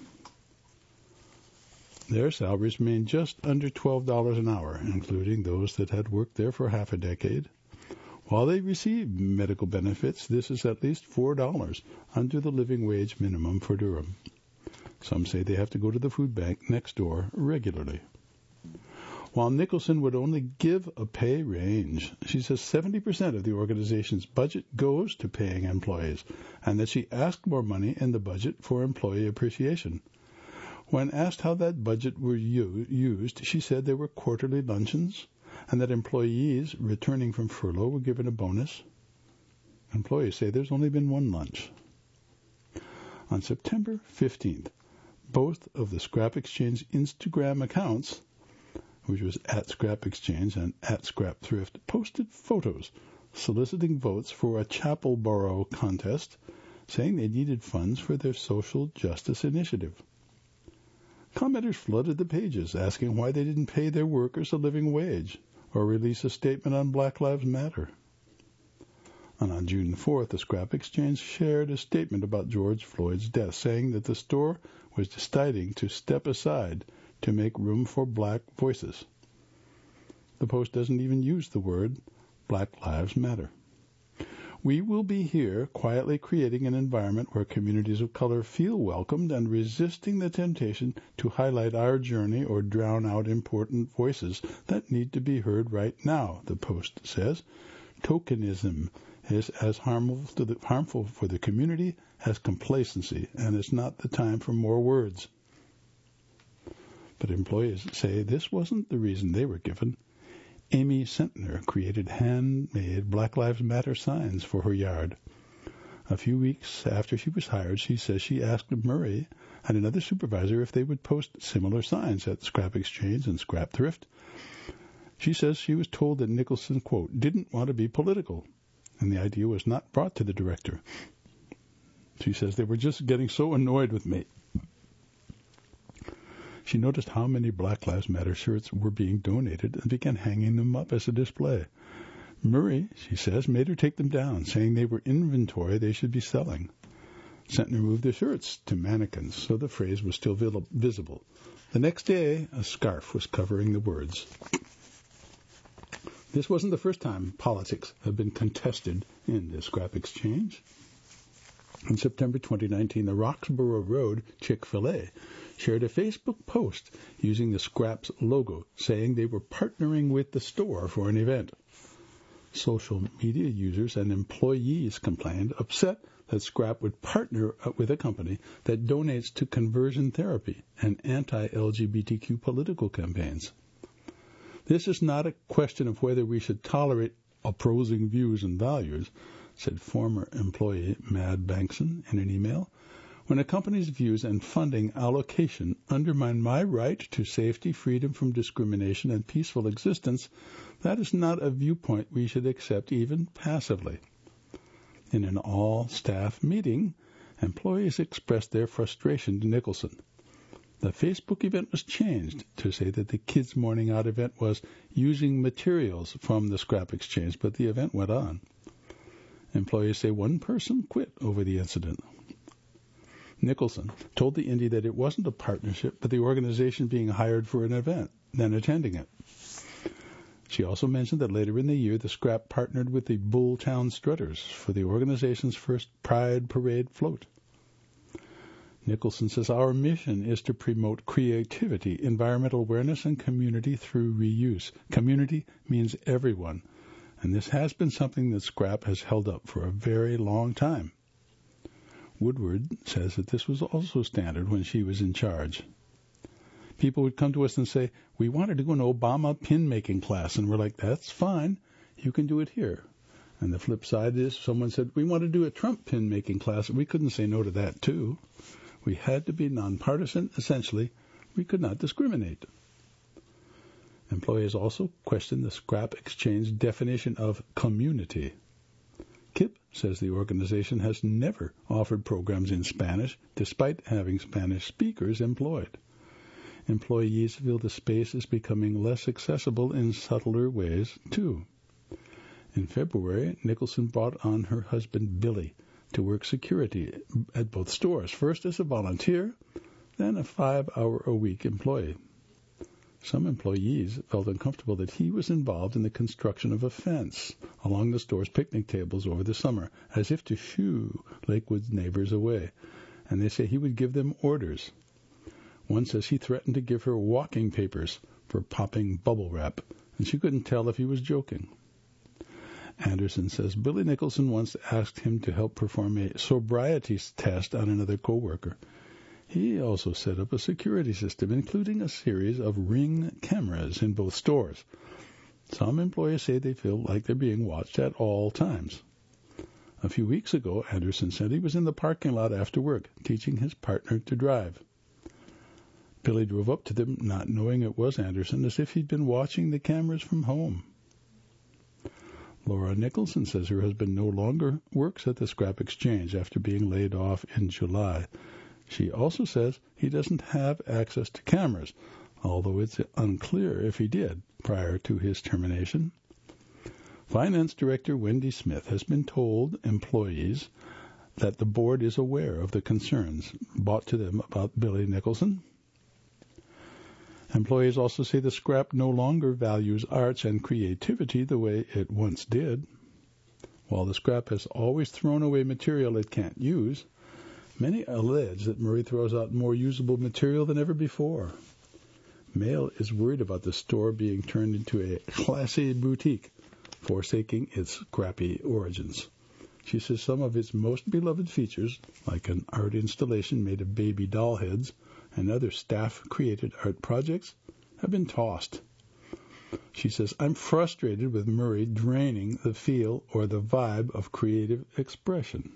Their salaries remain just under twelve dollars an hour, including those that had worked there for half a decade. While they receive medical benefits, this is at least four dollars under the living wage minimum for Durham. Some say they have to go to the food bank next door regularly. While Nicholson would only give a pay range, she says seventy percent of the organization's budget goes to paying employees, and that she asked more money in the budget for employee appreciation. When asked how that budget were u- used, she said there were quarterly luncheons and that employees returning from furlough were given a bonus. Employees say there's only been one lunch. On September fifteenth, both of the Scrap Exchange Instagram accounts, which was at Scrap Exchange and at Scrap Thrift, posted photos soliciting votes for a Chapelboro contest, saying they needed funds for their social justice initiative. Commenters flooded the pages, asking why they didn't pay their workers a living wage or release a statement on Black Lives Matter. And on June fourth, the Scrap Exchange shared a statement about George Floyd's death, saying that the store was deciding to step aside to make room for black voices. The Post doesn't even use the word Black Lives Matter. We will be here quietly creating an environment where communities of color feel welcomed and resisting the temptation to highlight our journey or drown out important voices that need to be heard right now, the Post says. Tokenism is as harmful, to the, harmful for the community as complacency, and it's not the time for more words. But employees say this wasn't the reason they were given. Amy Sentner created handmade Black Lives Matter signs for her yard. A few weeks after she was hired, she says she asked Murray and another supervisor if they would post similar signs at Scrap Exchange and Scrap Thrift. She says she was told that Nicholson, quote, didn't want to be political, and the idea was not brought to the director. She says they were just getting so annoyed with me. She noticed how many Black Lives Matter shirts were being donated and began hanging them up as a display. Murray, she says, made her take them down, saying they were inventory they should be selling. Sentner moved the shirts to mannequins, so the phrase was still visible. The next day, a scarf was covering the words. This wasn't the first time politics had been contested in the Scrap Exchange. In September twenty nineteen, the Roxborough Road Chick-fil-A shared a Facebook post using the Scrap's logo, saying they were partnering with the store for an event. Social media users and employees complained, upset that Scrap would partner with a company that donates to conversion therapy and anti-L G B T Q political campaigns. This is not a question of whether we should tolerate opposing views and values, said former employee Mad Bankson in an email. When a company's views and funding allocation undermine my right to safety, freedom from discrimination, and peaceful existence, that is not a viewpoint we should accept even passively. In an all-staff meeting, employees expressed their frustration to Nicholson. The Facebook event was changed to say that the Kids Morning Out event was using materials from the Scrap Exchange, but the event went on. Employees say one person quit over the incident. Nicholson told the Indy that it wasn't a partnership, but the organization being hired for an event, then attending it. She also mentioned that later in the year, the Scrap partnered with the Bulltown Strutters for the organization's first Pride Parade float. Nicholson says, our mission is to promote creativity, environmental awareness, and community through reuse. Community means everyone, and this has been something that Scrap has held up for a very long time. Woodward says that this was also standard when she was in charge. People would come to us and say, we want to do an Obama pin-making class, and we're like, that's fine, you can do it here. And the flip side is someone said, we want to do a Trump pin-making class, and we couldn't say no to that too. We had to be nonpartisan, essentially. We could not discriminate. Employees also questioned the Scrap Exchange definition of community. Kip says the organization has never offered programs in Spanish, despite having Spanish speakers employed. Employees feel the space is becoming less accessible in subtler ways, too. In February, Nicholson brought on her husband, Billy, to work security at both stores, first as a volunteer, then a five-hour-a-week employee. Some employees felt uncomfortable that he was involved in the construction of a fence along the store's picnic tables over the summer, as if to shoo Lakewood's neighbors away, and they say he would give them orders. One says he threatened to give her walking papers for popping bubble wrap, and she couldn't tell if he was joking. Anderson says Billy Nicholson once asked him to help perform a sobriety test on another coworker. He also set up a security system, including a series of Ring cameras in both stores. Some employees say they feel like they're being watched at all times. A few weeks ago, Anderson said he was in the parking lot after work, teaching his partner to drive. Billy drove up to them, not knowing it was Anderson, as if he'd been watching the cameras from home. Laura Nicholson says her husband no longer works at the scrap exchange after being laid off in July. She also says he doesn't have access to cameras, although it's unclear if he did prior to his termination. Finance Director Wendy Smith has been told employees that the board is aware of the concerns brought to them about Billy Nicholson. Employees also say the scrap no longer values arts and creativity the way it once did. While the scrap has always thrown away material it can't use, many allege that Murray throws out more usable material than ever before. Mail is worried about the store being turned into a classy boutique, forsaking its scrappy origins. She says some of its most beloved features, like an art installation made of baby doll heads and other staff-created art projects, have been tossed. She says, I'm frustrated with Murray draining the feel or the vibe of creative expression.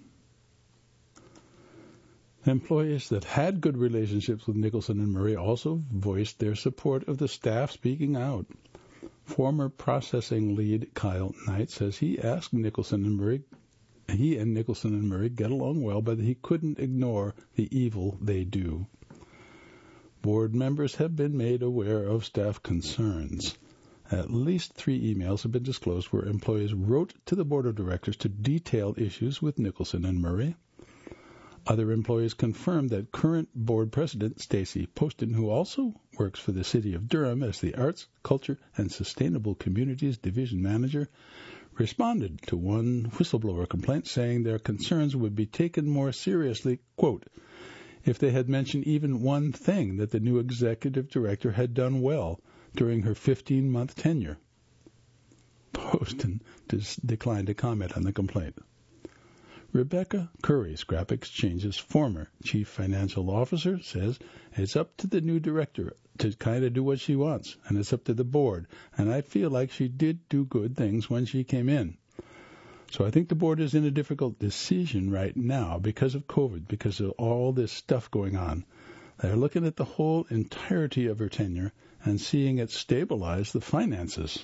Employees that had good relationships with Nicholson and Murray also voiced their support of the staff speaking out. Former processing lead Kyle Knight says he asked Nicholson and Murray, he and Nicholson and Murray get along well, but he couldn't ignore the evil they do. Board members have been made aware of staff concerns. At least three emails have been disclosed where employees wrote to the board of directors to detail issues with Nicholson and Murray. Other employees confirmed that current board president Stacy Poston, who also works for the city of Durham as the Arts, Culture, and Sustainable Communities Division Manager, responded to one whistleblower complaint saying their concerns would be taken more seriously, quote, if they had mentioned even one thing that the new executive director had done well during her fifteen-month tenure. Poston dis- declined to comment on the complaint. Rebecca Curry, Scrap Exchange's former chief financial officer, says it's up to the new director to kind of do what she wants, and it's up to the board, and I feel like she did do good things when she came in. So I think the board is in a difficult decision right now because of COVID, because of all this stuff going on. They're looking at the whole entirety of her tenure and seeing it stabilize the finances.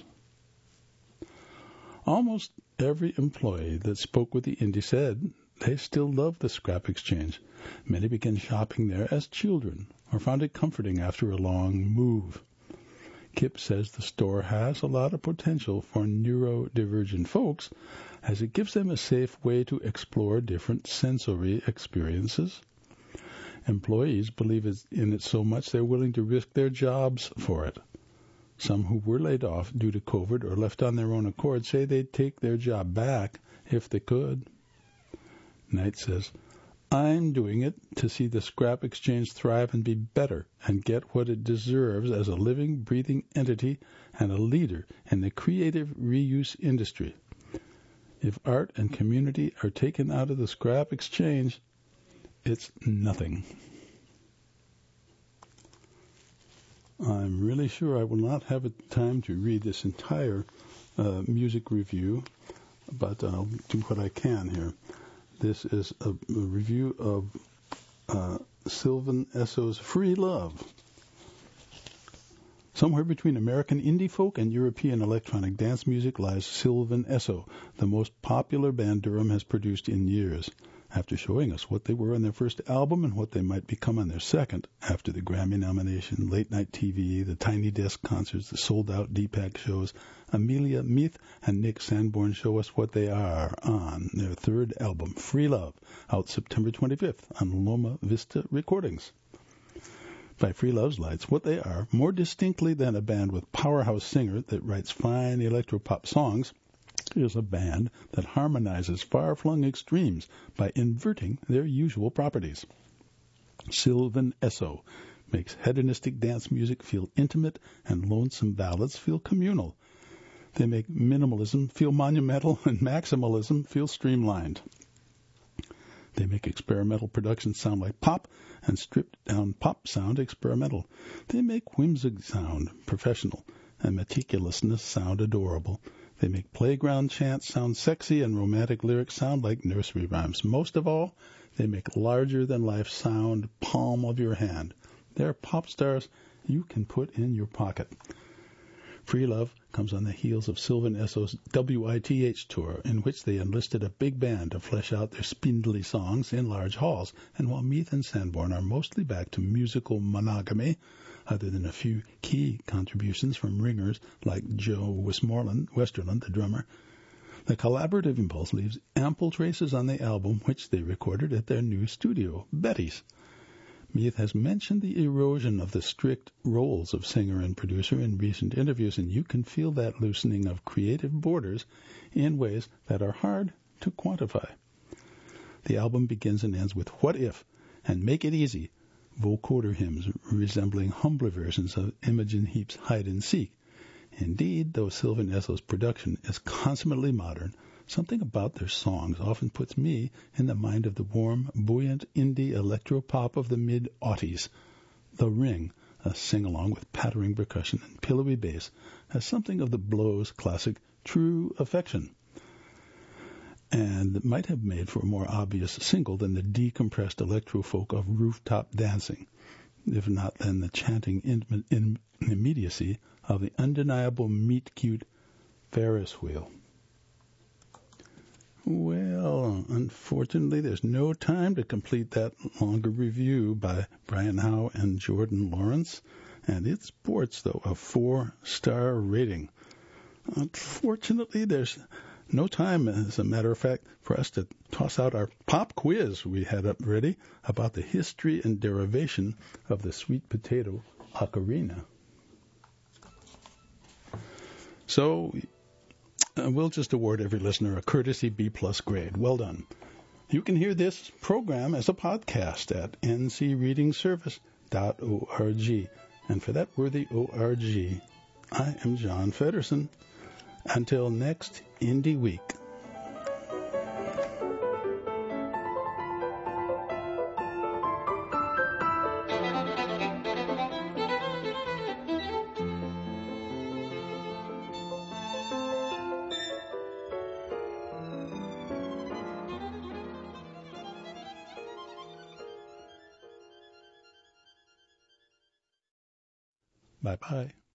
Almost every employee that spoke with the Indy said they still love the Scrap Exchange. Many began shopping there as children or found it comforting after a long move. Kip says the store has a lot of potential for neurodivergent folks as it gives them a safe way to explore different sensory experiences. Employees believe in it so much they're willing to risk their jobs for it. Some who were laid off due to COVID or left on their own accord say they'd take their job back if they could. Knight says, I'm doing it to see the Scrap Exchange thrive and be better and get what it deserves as a living, breathing entity and a leader in the creative reuse industry. If art and community are taken out of the Scrap Exchange, it's nothing. I'm really sure I will not have time to read this entire uh, music review, but I'll do what I can here. This is a, a review of uh, Sylvan Esso's Free Love. Somewhere between American indie folk and European electronic dance music lies Sylvan Esso, the most popular band Durham has produced in years. after showing us what they were on their first album and what they might become on their second, after the Grammy nomination, late-night T V, the Tiny Desk concerts, the sold-out D-PAC shows, Amelia Meath and Nick Sanborn show us what they are on their third album, Free Love, out September twenty-fifth on Loma Vista Recordings. By Free Love's lights, what they are, more distinctly than a band with powerhouse singer that writes fine electropop songs, is a band that harmonizes far-flung extremes by inverting their usual properties. Sylvan Esso makes hedonistic dance music feel intimate and lonesome ballads feel communal. They make minimalism feel monumental and maximalism feel streamlined. They make experimental productions sound like pop and stripped-down pop sound experimental. They make whimsy sound professional and meticulousness sound adorable. They make playground chants sound sexy and romantic lyrics sound like nursery rhymes. Most of all, they make larger-than-life sound palm of your hand. They're pop stars you can put in your pocket. Free Love comes on the heels of Sylvan Esso's W I T H tour, in which they enlisted a big band to flesh out their spindly songs in large halls. And while Meath and Sanborn are mostly back to musical monogamy, other than a few key contributions from ringers like Joe Westmoreland, Westerland, the drummer, the collaborative impulse leaves ample traces on the album, which they recorded at their new studio, Betty's. Meath has mentioned the erosion of the strict roles of singer and producer in recent interviews, and you can feel that loosening of creative borders in ways that are hard to quantify. The album begins and ends with What If and Make It Easy, vocoder hymns resembling humbler versions of Imogen Heap's Hide and Seek. Indeed, though Sylvan Esso's production is consummately modern, something about their songs often puts me in the mind of the warm, buoyant indie electro-pop of the mid-aughties. The Ring, a sing-along with pattering percussion and pillowy bass, has something of the Blow's classic True Affection, and might have made for a more obvious single than the decompressed electro-folk of Rooftop Dancing, if not then the chanting in- in- immediacy of the undeniable meet-cute Ferris wheel. Well, unfortunately, there's no time to complete that longer review by Brian Howe and Jordan Lawrence, and it sports, though, a four-star rating. Unfortunately, there's no time, as a matter of fact, for us to toss out our pop quiz we had up ready about the history and derivation of the sweet potato ocarina. So Uh, we'll just award every listener a courtesy B-plus grade. Well done. You can hear this program as a podcast at n c reading service dot org. And for that worthy O R G, I am John Feddersen. Until next Indie Week. Bye-bye.